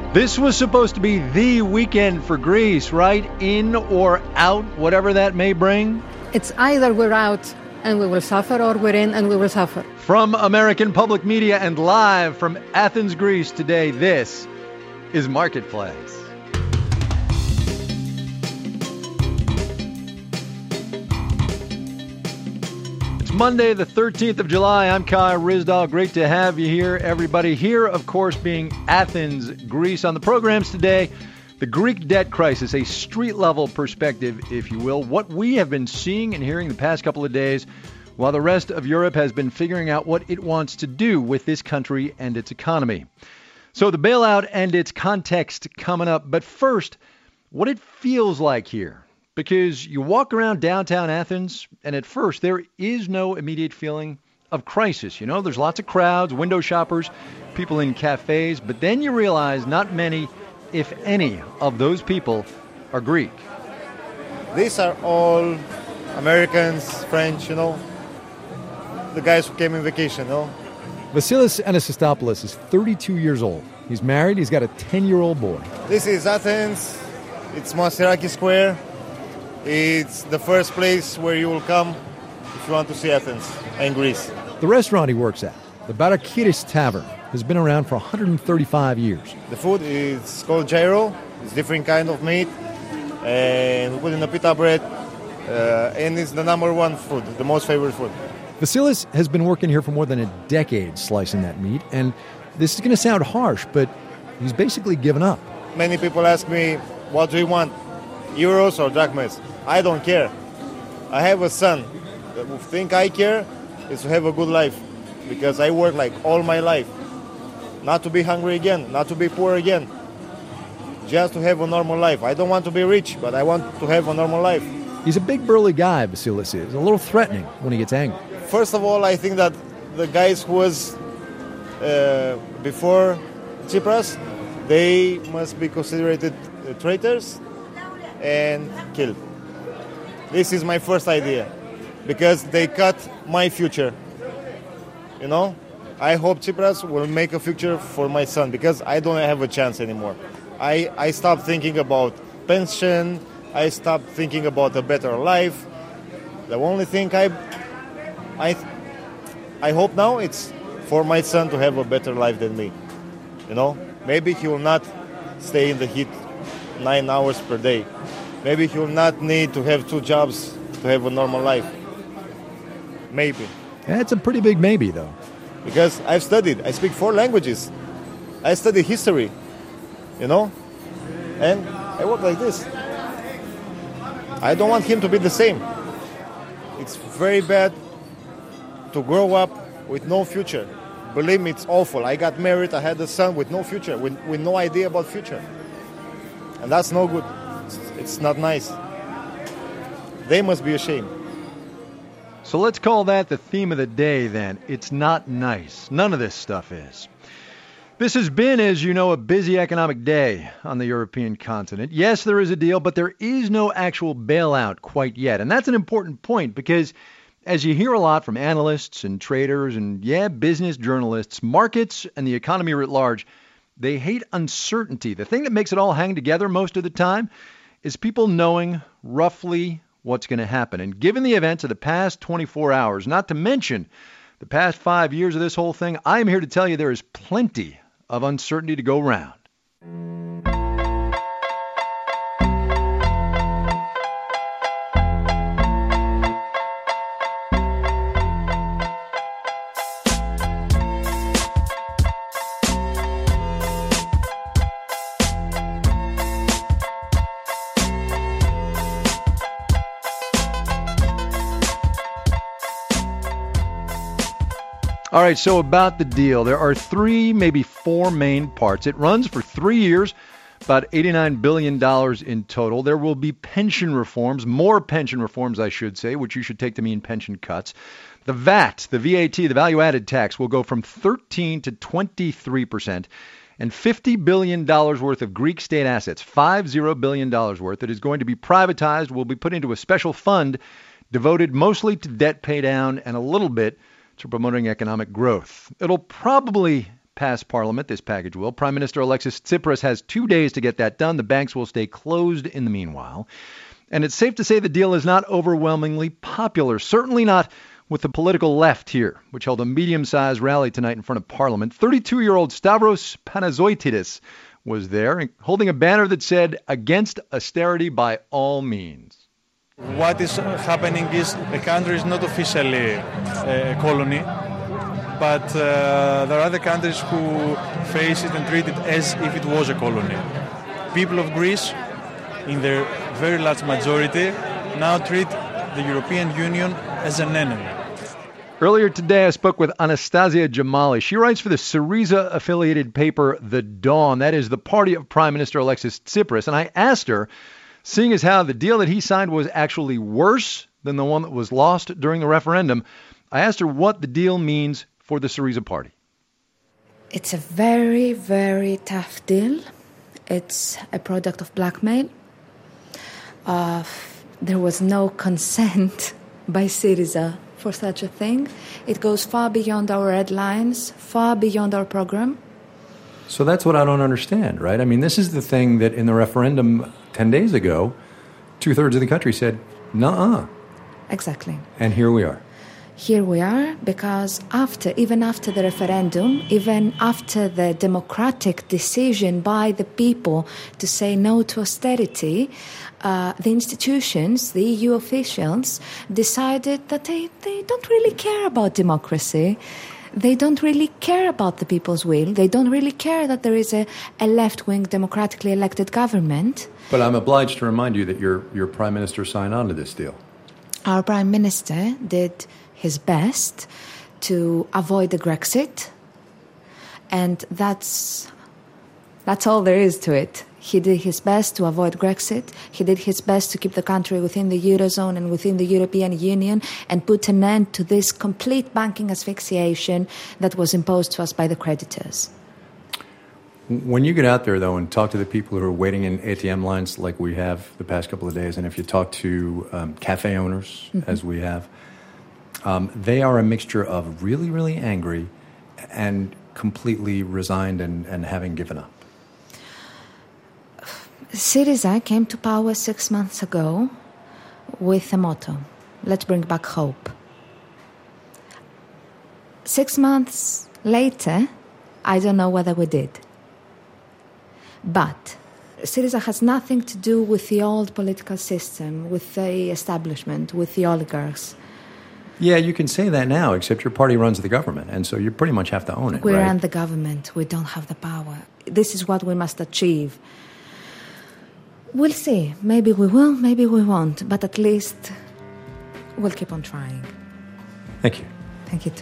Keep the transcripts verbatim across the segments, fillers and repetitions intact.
This was supposed to be the weekend for Greece, right? In or out, whatever that may bring. It's either we're out and we will suffer, or we're in and we will suffer. From American Public Media and live from Athens, Greece today, this is Marketplace. Monday, the thirteenth of July. I'm Kai Ryssdal. Great to have you here, everybody. Here, of course, being Athens, Greece. On the programs today, the Greek debt crisis, a street-level perspective, if you will, what we have been seeing and hearing the past couple of days, while the rest of Europe has been figuring out what it wants to do with this country and its economy. So the bailout and its context coming up. But first, what it feels like here. Because you walk around downtown Athens, and at first there is no immediate feeling of crisis. You know, there's lots of crowds, window shoppers, people in cafes, but then you realize not many, if any, of those people are Greek. These are all Americans, French, you know, the guys who came in vacation, you know. Vasilis Anasistopoulos is thirty-two years old. He's married. He's got a ten-year-old boy. This is Athens. It's Masteraki Square. It's the first place where you will come if you want to see Athens and Greece. The restaurant he works at, the Barakiris Tavern, has been around for one hundred thirty-five years. The food is called gyro. It's different kind of meat. And we put in a pita bread. Uh, and it's the number one food, the most favorite food. Vasilis has been working here for more than a decade slicing that meat. And this is going to sound harsh, but he's basically given up. Many people ask me, what do you want? Euros or drachmas? I don't care. I have a son. The thing I care is to have a good life, because I work like all my life. Not to be hungry again, not to be poor again. Just to have a normal life. I don't want to be rich, but I want to have a normal life. He's a big burly guy, Vasilis is, a little threatening when he gets angry. First of all, I think that the guys who was uh, before Tsipras, they must be considered uh, traitors and killed. This is my first idea, because they cut my future. You know, I hope Tsipras will make a future for my son, because I don't have a chance anymore. I, I stopped thinking about pension. I stopped thinking about a better life. The only thing I, I, I hope now it's for my son to have a better life than me. You know, maybe he will not stay in the heat nine hours per day. Maybe he will not need to have two jobs to have a normal life. Maybe. That's a pretty big maybe, though. Because I've studied. I speak four languages. I study history, you know? And I work like this. I don't want him to be the same. It's very bad to grow up with no future. Believe me, it's awful. I got married, I had a son with no future, with, with no idea about future. And that's no good. It's not nice. They must be ashamed. So let's call that the theme of the day then. It's not nice. None of this stuff is. This has been, as you know, a busy economic day on the European continent. Yes, there is a deal, but there is no actual bailout quite yet. And that's an important point, because as you hear a lot from analysts and traders and, yeah, business journalists, markets and the economy writ large, they hate uncertainty. The thing that makes it all hang together most of the time is people knowing roughly what's going to happen. And given the events of the past twenty-four hours, not to mention the past five years of this whole thing, I am here to tell you there is plenty of uncertainty to go around. All right, so about the deal, there are three, maybe four main parts. It runs for three years, about eighty-nine billion dollars in total. There will be pension reforms, more pension reforms, I should say, which you should take to mean pension cuts. The V A T, the V A T, the value-added tax, will go from thirteen to twenty-three percent. And fifty billion dollars worth of Greek state assets, fifty billion dollars worth, that is going to be privatized, will be put into a special fund devoted mostly to debt pay down and a little bit to promoting economic growth. It'll probably pass Parliament, this package will. Prime Minister Alexis Tsipras has two days to get that done. The banks will stay closed in the meanwhile. And it's safe to say the deal is not overwhelmingly popular, certainly not with the political left here, which held a medium-sized rally tonight in front of Parliament. thirty-two-year-old Stavros Panazoitidis was there, holding a banner that said, "Against austerity by all means." What is happening is the country is not officially a colony, but uh, there are other countries who face it and treat it as if it was a colony. People of Greece, in their very large majority, now treat the European Union as an enemy. Earlier today, I spoke with Anastasia Jamali. She writes for the Syriza-affiliated paper The Dawn. That is the party of Prime Minister Alexis Tsipras. And I asked her, seeing as how the deal that he signed was actually worse than the one that was lost during the referendum, I asked her what the deal means for the Syriza party. It's a very, very tough deal. It's a product of blackmail. Uh, there was no consent by Syriza for such a thing. It goes far beyond our red lines, far beyond our program. So that's what I don't understand, right? I mean, this is the thing that in the referendum ten days ago, two-thirds of the country said, nuh-uh. Exactly. And here we are. Here we are because after, even after the referendum, even after the democratic decision by the people to say no to austerity, uh, the institutions, the E U officials, decided that they, they don't really care about democracy. They don't really care about the people's will. They don't really care that there is a, a left-wing democratically elected government. But I'm obliged to remind you that your, your prime minister signed on to this deal. Our prime minister did his best to avoid the Grexit, and that's that's all there is to it. He did his best to avoid Grexit. He did his best to keep the country within the Eurozone and within the European Union and put an end to this complete banking asphyxiation that was imposed to us by the creditors. When you get out there, though, and talk to the people who are waiting in A T M lines like we have the past couple of days, and if you talk to um, cafe owners, mm-hmm. as we have, um, they are a mixture of really, really angry and completely resigned and, and having given up. Syriza came to power six months ago with a motto, let's bring back hope. Six months later, I don't know whether we did. But Syriza has nothing to do with the old political system, with the establishment, with the oligarchs. Yeah, you can say that now, except your party runs the government, and so you pretty much have to own it, we right? run the government. We don't have the power. This is what we must achieve. We'll see. Maybe we will, maybe we won't, but at least we'll keep on trying. Thank you. Thank you, too.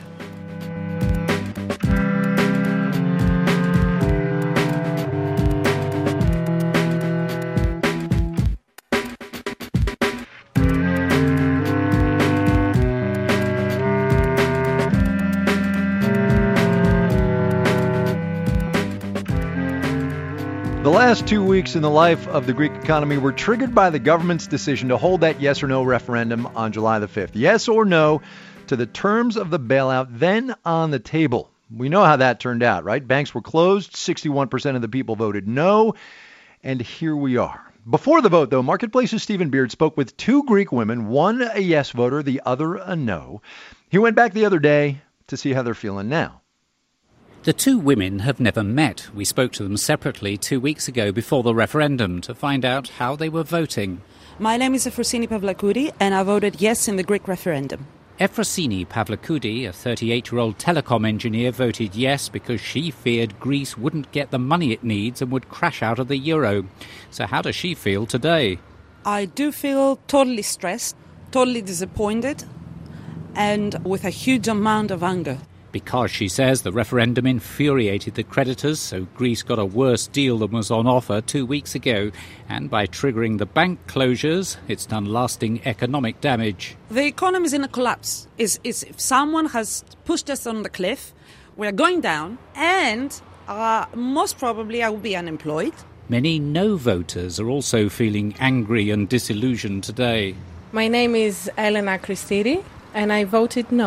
The last two weeks in the life of the Greek economy were triggered by the government's decision to hold that yes or no referendum on July the fifth. Yes or no to the terms of the bailout then on the table. We know how that turned out, right? Banks were closed. sixty-one percent of the people voted no. And here we are. Before the vote, though, Marketplace's Stephen Beard spoke with two Greek women, one a yes voter, the other a no. He went back the other day to see how they're feeling now. The two women have never met. We spoke to them separately two weeks ago before the referendum to find out how they were voting. My name is Efrosini Pavlakoudi, and I voted yes in the Greek referendum. Efrosini Pavlakoudi, a thirty-eight-year-old telecom engineer, voted yes because she feared Greece wouldn't get the money it needs and would crash out of the euro. So how does she feel today? I do feel totally stressed, totally disappointed, and with a huge amount of anger. Because, she says, the referendum infuriated the creditors, so Greece got a worse deal than was on offer two weeks ago. And by triggering the bank closures, it's done lasting economic damage. The economy is in a collapse. It's, it's, if someone has pushed us on the cliff, we're going down, and uh, most probably I will be unemployed. Many no voters are also feeling angry and disillusioned today. My name is Elena Christiri, and I voted no.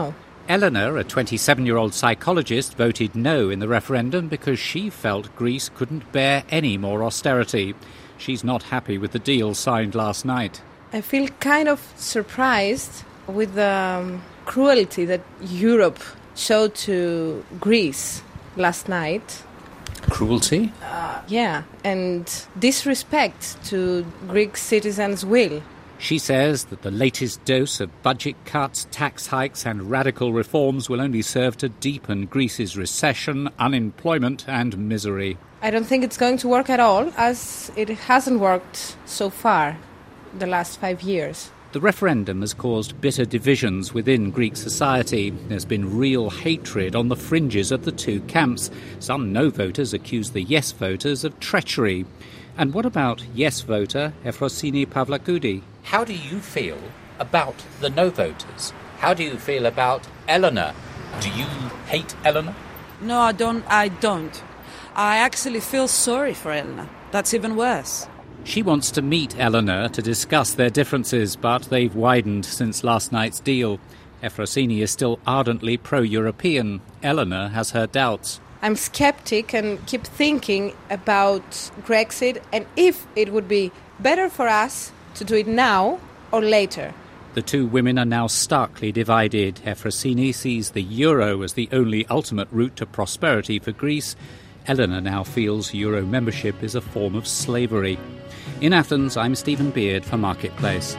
Eleanor, a twenty-seven-year-old psychologist, voted no in the referendum because she felt Greece couldn't bear any more austerity. She's not happy with the deal signed last night. I feel kind of surprised with the um, cruelty that Europe showed to Greece last night. Cruelty? Uh, yeah, and disrespect to Greek citizens' will. She says that the latest dose of budget cuts, tax hikes and radical reforms will only serve to deepen Greece's recession, unemployment and misery. I don't think it's going to work at all, as it hasn't worked so far the last five years. The referendum has caused bitter divisions within Greek society. There's been real hatred on the fringes of the two camps. Some no voters accuse the yes voters of treachery. And what about yes voter Efrosini Pavlakoudi? How do you feel about the no voters? How do you feel about Eleanor? Do you hate Eleanor? No, I don't. I don't. I actually feel sorry for Eleanor. That's even worse. She wants to meet Eleanor to discuss their differences, but they've widened since last night's deal. Efrosini is still ardently pro-European. Eleanor has her doubts. I'm skeptic and keep thinking about Brexit and if it would be better for us to do it now or later. The two women are now starkly divided. Efrosini sees the euro as the only ultimate route to prosperity for Greece. Eleanor now feels euro membership is a form of slavery. In Athens, I'm Stephen Beard for Marketplace.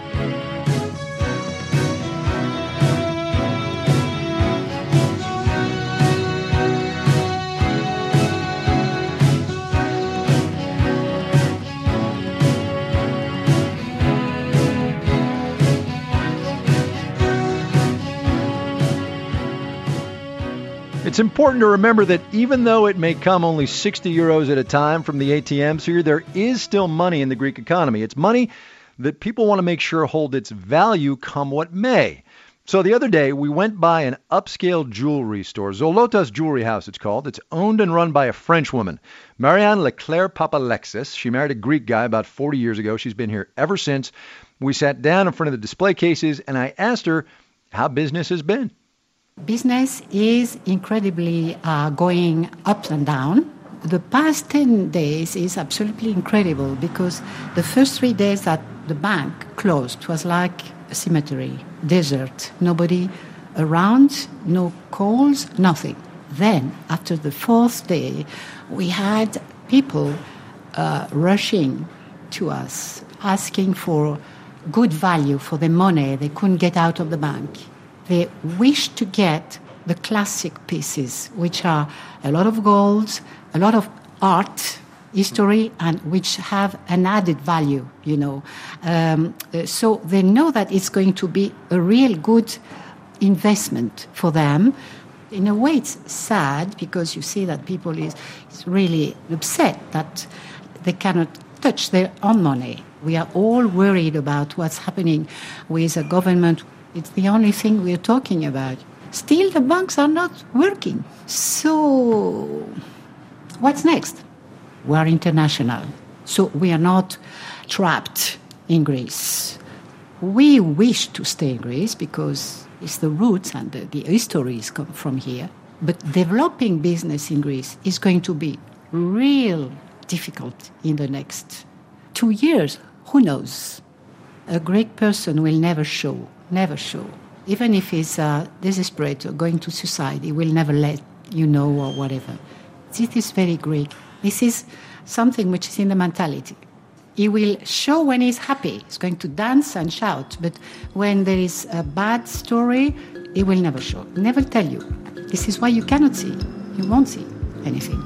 It's important to remember that even though it may come only sixty euros at a time from the A T Ms here, there is still money in the Greek economy. It's money that people want to make sure hold its value come what may. So the other day, we went by an upscale jewelry store, Zolotas Jewelry House it's called. It's owned and run by a French woman, Marianne Leclerc Papalexis. She married a Greek guy about forty years ago. She's been here ever since. We sat down in front of the display cases, and I asked her how business has been. Business is incredibly uh, going up and down. The past ten days is absolutely incredible because the first three days that the bank closed was like a cemetery, desert, nobody around, no calls, nothing. Then, after the fourth day, we had people uh, rushing to us, asking for good value for the money they couldn't get out of the bank. They wish to get the classic pieces, which are a lot of gold, a lot of art, history, and which have an added value, you know. Um, so they know that it's going to be a real good investment for them. In a way, it's sad because you see that people is, is really upset that they cannot touch their own money. We are all worried about what's happening with the government. It's the only thing we're talking about. Still, the banks are not working. So, what's next? We are international. So, we are not trapped in Greece. We wish to stay in Greece because it's the roots and the, the histories come from here. But developing business in Greece is going to be real difficult in the next two years. Who knows? A Greek person will never show. Never show. Even if he's uh, desperate or going to suicide, he will never let you know or whatever. This is very Greek. This is something which is in the mentality. He will show when he's happy. He's going to dance and shout. But when there is a bad story, he will never show. Never tell you. This is why you cannot see. You won't see anything.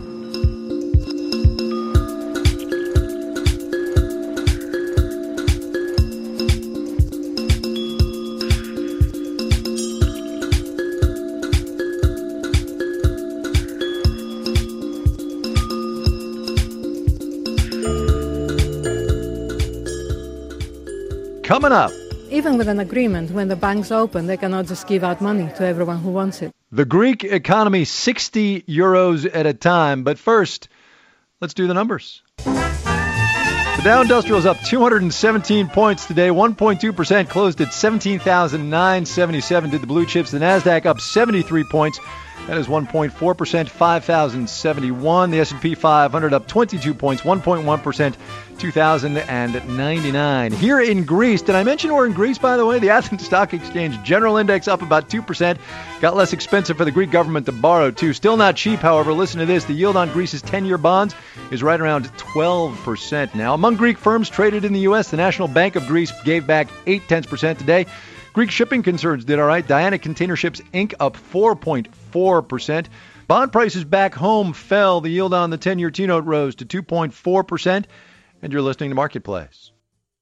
Coming up. Even with an agreement, when the banks open, they cannot just give out money to everyone who wants it. The Greek economy, sixty euros at a time. But first, let's do the numbers. The Dow Industrial is up two hundred seventeen points today, one point two percent, closed at seventeen thousand nine hundred seventy-seven. Did the blue chips. The Nasdaq up seventy-three points. That is one point four percent, five thousand seventy-one. The S and P five hundred up twenty-two points, one point one percent, two thousand ninety-nine. Here in Greece, did I mention we're in Greece, by the way? The Athens Stock Exchange General Index up about two percent. Got less expensive for the Greek government to borrow, too. Still not cheap, however. Listen to this. The yield on Greece's ten-year bonds is right around twelve percent now. Among Greek firms traded in the U S, the National Bank of Greece gave back eight tenths percent today. Greek shipping concerns did all right. Diana Container Ships, Incorporated up four point four percent. Bond prices back home fell. The yield on the ten-year T-note rose to two point four percent. And you're listening to Marketplace.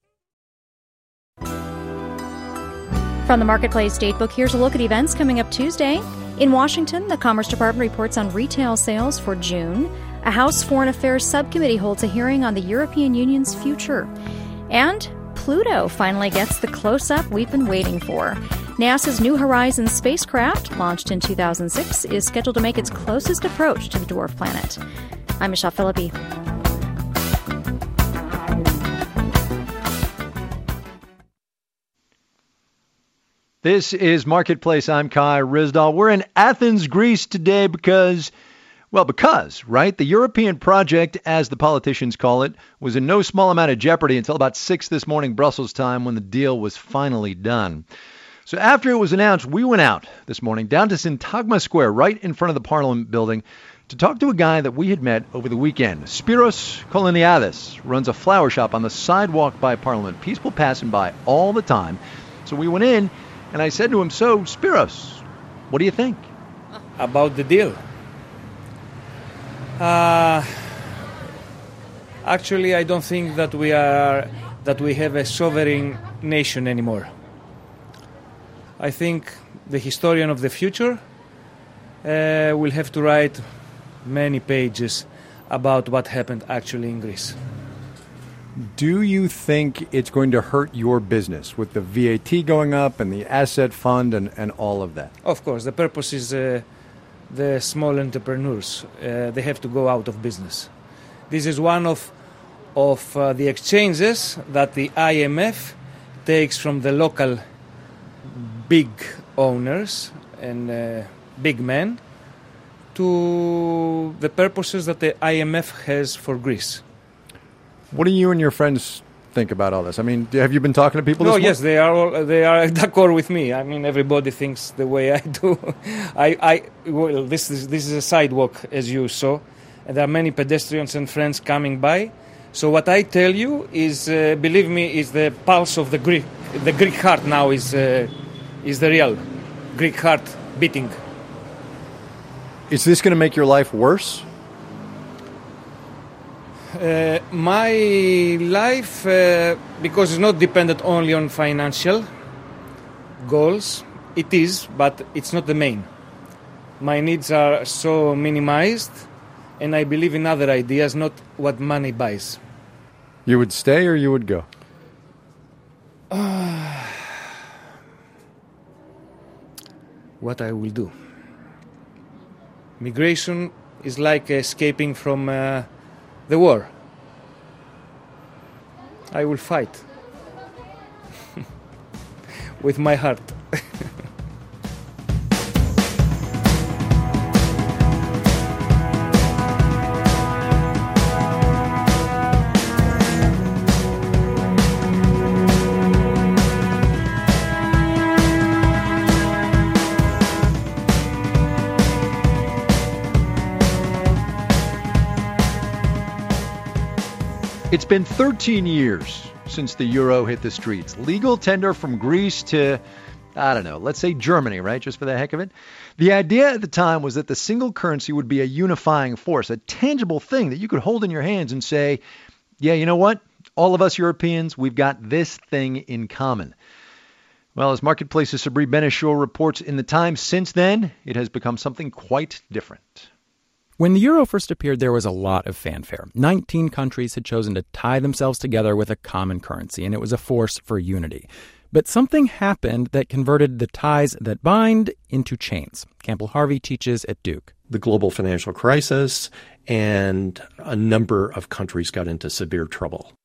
From the Marketplace Datebook, here's a look at events coming up Tuesday. In Washington, the Commerce Department reports on retail sales for June. A House Foreign Affairs subcommittee holds a hearing on the European Union's future. And Pluto finally gets the close-up we've been waiting for. NASA's New Horizons spacecraft, launched in two thousand six, is scheduled to make its closest approach to the dwarf planet. I'm Michelle Philippi. This is Marketplace. I'm Kai Ryssdal. We're in Athens, Greece today because, well, because, right? The European project, as the politicians call it, was in no small amount of jeopardy until about six this morning Brussels time when the deal was finally done. So after it was announced, we went out this morning down to Syntagma Square, right in front of the Parliament building, to talk to a guy that we had met over the weekend. Spiros Koloniadis runs a flower shop on the sidewalk by Parliament. People passing by all the time. So we went in, and I said to him, so, Spiros, what do you think? About the deal? Uh, actually, I don't think that we are that we have a sovereign nation anymore. I think the historian of the future uh, will have to write many pages about what happened actually in Greece. Do you think it's going to hurt your business with the V A T going up and the asset fund and, and all of that? Of course. The purpose is uh, the small entrepreneurs. Uh, they have to go out of business. This is one of, of uh, the exchanges that the I M F takes from the local big owners and uh, big men to the purposes that the I M F has for Greece. What do you and your friends think about all this? I mean, have you been talking to people No, this yes, they are all, they are d'accord with me. I mean, everybody thinks the way I do. I, I well, this is this is a sidewalk, as you saw, and there are many pedestrians and friends coming by. So what I tell you is, uh, believe me, is the pulse of the Greek. The Greek heart now is uh, is the real Greek heart beating. Is this going to make your life worse? Uh, my life, uh, because it's not dependent only on financial goals, it is, but it's not the main. My needs are so minimized, and I believe in other ideas, not what money buys. You would stay or you would go? Uh, what I will do? Migration is like escaping from uh, the war. I will fight with my heart. It's been thirteen years since the euro hit the streets. Legal tender from Greece to, I don't know, let's say Germany, right? Just for the heck of it. The idea at the time was that the single currency would be a unifying force, a tangible thing that you could hold in your hands and say, yeah, you know what? All of us Europeans, we've got this thing in common. Well, as Marketplace's Sabri Benishur reports, in the time since then, it has become something quite different. When the euro first appeared, there was a lot of fanfare. Nineteen countries had chosen to tie themselves together with a common currency, and it was a force for unity. But something happened that converted the ties that bind into chains. Campbell Harvey teaches at Duke. The global financial crisis, and a number of countries got into severe trouble.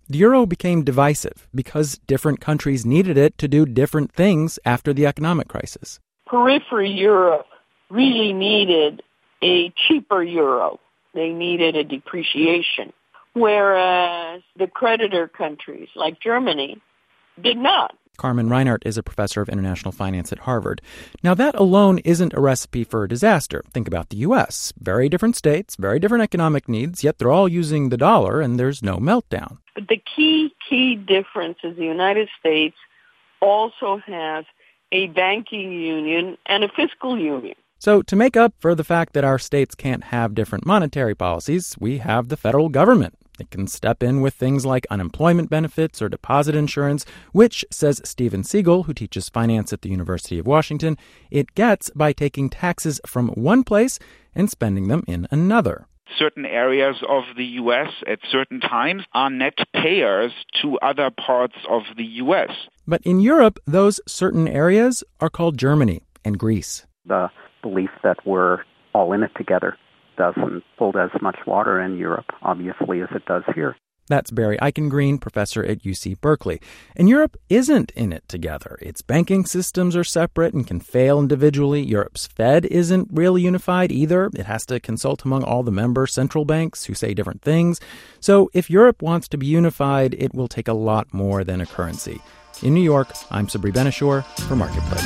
The euro became divisive because different countries needed it to do different things after the economic crisis. Periphery Europe really needed a cheaper euro. They needed a depreciation, whereas the creditor countries like Germany did not. Carmen Reinhart is a professor of international finance at Harvard. Now, that alone isn't a recipe for disaster. Think about the U S. Very different states, very different economic needs, yet they're all using the dollar and there's no meltdown. But the key, key difference is the United States also has a banking union and a fiscal union. So to make up for the fact that our states can't have different monetary policies, we have the federal government. It can step in with things like unemployment benefits or deposit insurance, which, says Steven Siegel, who teaches finance at the University of Washington, it gets by taking taxes from one place and spending them in another. Certain areas of the U S at certain times are net payers to other parts of the U S. But in Europe, those certain areas are called Germany and Greece. The belief that we're all in it together doesn't hold as much water in Europe, obviously, as it does here. That's Barry Eichengreen, professor at U C Berkeley. And Europe isn't in it together. Its banking systems are separate and can fail individually. Europe's Fed isn't really unified either. It has to consult among all the member central banks who say different things. So if Europe wants to be unified, it will take a lot more than a currency. In New York, I'm Sabri Benishore for Marketplace.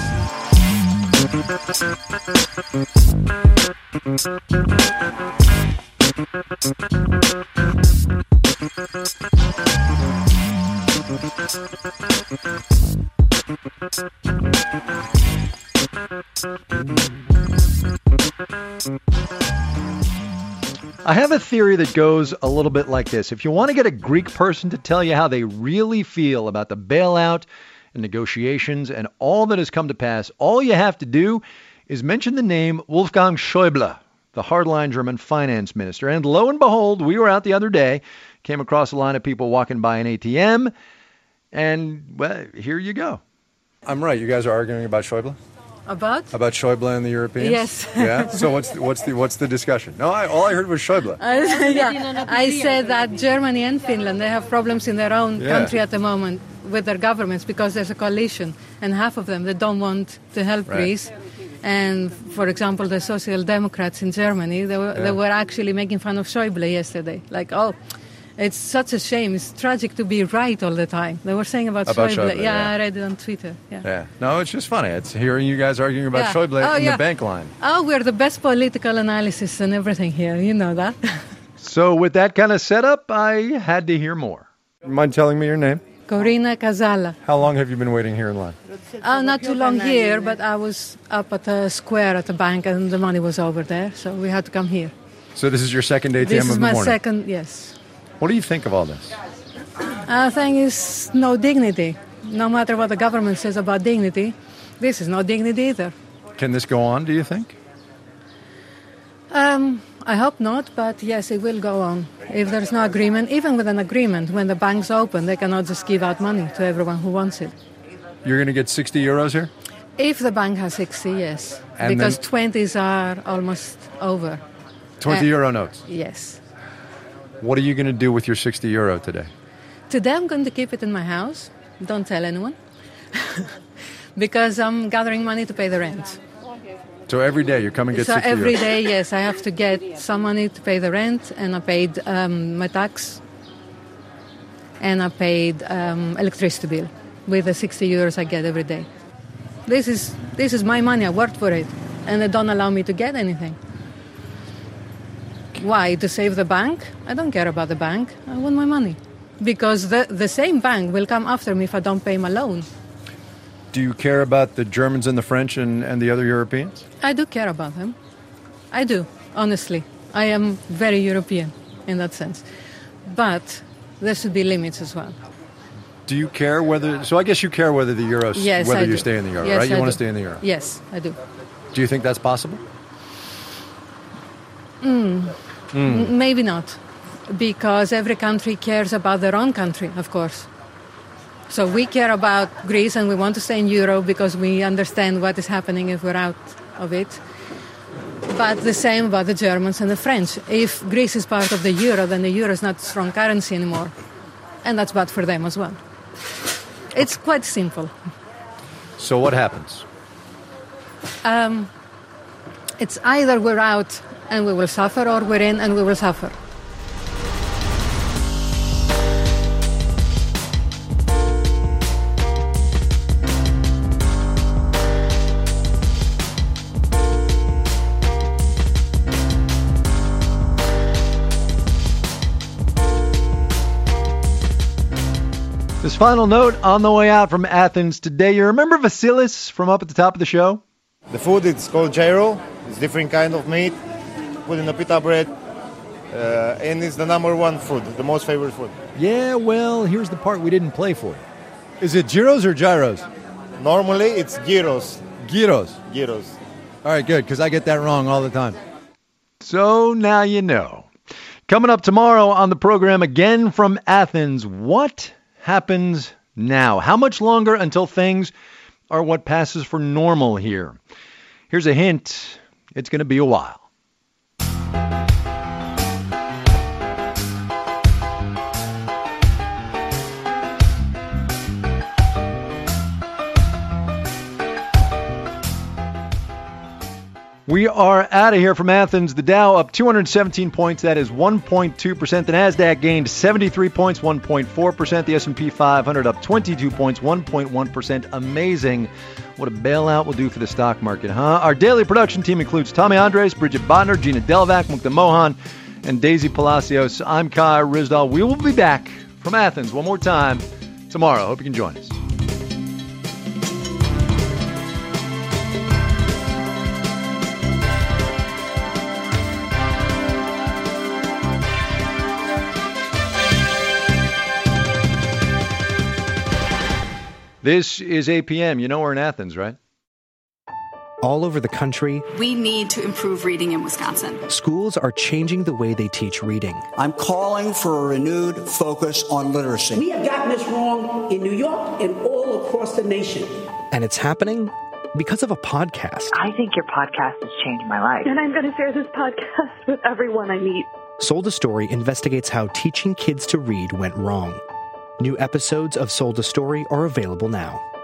I have a theory that goes a little bit like this. If you want to get a Greek person to tell you how they really feel about the bailout and negotiations and all that has come to pass, all you have to do is mention the name Wolfgang Schäuble, the hardline German finance minister. And lo and behold, we were out the other day, came across a line of people walking by an A T M, and, well, here you go. I'm right. You guys are arguing about Schäuble? About? About Schäuble and the Europeans? Yes. Yeah? So what's the, what's the, what's the discussion? No, I, all I heard was Schäuble. I, yeah. I said that Germany and Finland, they have problems in their own Yeah. country at the moment with their governments because there's a coalition, and half of them, they don't want to help Right. Greece. And, for example, the Social Democrats in Germany, they were, Yeah. they were actually making fun of Schäuble yesterday. Like, oh, it's such a shame. It's tragic to be right all the time. They were saying about, About Schäuble. Schäuble, yeah, yeah. I read it on Twitter. Yeah. Yeah. No, it's just funny. It's hearing you guys arguing about Yeah. Schäuble Oh, in yeah. the bank line. Oh, we're the best political analysis and everything here. You know that. So with that kind of setup, I had to hear more. Mind telling me your name? Corina Casala. How long have you been waiting here in line? Uh, not too long here, but I was up at the square at the bank and the money was over there, so we had to come here. So this is your second A T M This of is the my morning. second, yes. What do you think of all this? I think it's no dignity. No matter what the government says about dignity, this is no dignity either. Can this go on, do you think? Um, I hope not, but yes, it will go on. If there's no agreement, even with an agreement, when the banks open, they cannot just give out money to everyone who wants it. You're going to get sixty euros here? If the bank has sixty, yes. And because then- twenties are almost over. twenty Uh, euro notes. Yes. What are you going to do with your sixty euro today? Today I'm going to keep it in my house. Don't tell anyone. Because I'm gathering money to pay the rent. So every day you come and get So sixty every euros. day, yes, I have to get some money to pay the rent, and I paid um, my tax, and I paid um, electricity bill with the sixty euros I get every day. This is this is my money. I worked for it, and they don't allow me to get anything. Why? To save the bank? I don't care about the bank. I want my money. Because the, the same bank will come after me if I don't pay my loan. Do you care about the Germans and the French and, and the other Europeans? I do care about them. I do, honestly. I am very European in that sense. But there should be limits as well. Do you care whether... So I guess you care whether the euro... Yes, whether I you do. stay in the euro, Yes, right? You I want do. to stay in the euro. Yes, I do. Do you think that's possible? Mm. Mm. M- Maybe not. Because every country cares about their own country, of course. So we care about Greece and we want to stay in euro because we understand what is happening if we're out of it. But the same about the Germans and the French. If Greece is part of the euro, then the euro is not a strong currency anymore. and that's bad for them as well. It's quite simple. So what happens? Um, it's either we're out and we will suffer, or we're in and we will suffer. This final note on the way out from Athens today. You remember Vasilis from up at the top of the show? The food is called gyro. It's different kind of meat, put in a pita bread, uh, and it's the number one food, the most favorite food. Yeah, well, here's the part we didn't play for you. Is it gyros or gyros? Normally, it's gyros. Gyros. Gyros. All right, good, because I get that wrong all the time. So now you know. Coming up tomorrow on the program, again from Athens, what happens now? How much longer until things are what passes for normal here? Here's a hint. It's going to be a while. We are out of here from Athens. The Dow up two hundred seventeen points. That is one point two percent. The NASDAQ gained seventy-three points, one point four percent. The S and P five hundred up twenty-two points, one point one percent. Amazing what a bailout will do for the stock market, huh? Our daily production team includes Tommy Andres, Bridget Bodner, Gina Delvac, Mukta Mohan, and Daisy Palacios. I'm Kai Ryssdal. We will be back from Athens one more time tomorrow. Hope you can join us. This is A P M. You know we're in Athens, right? All over the country, we need to improve reading in Wisconsin. Schools are changing the way they teach reading. I'm calling for a renewed focus on literacy. We have gotten this wrong in New York and all across the nation. And it's happening because of a podcast. I think your podcast has changed my life. And I'm going to share this podcast with everyone I meet. Sold a Story investigates how teaching kids to read went wrong. New episodes of Sold a Story are available now.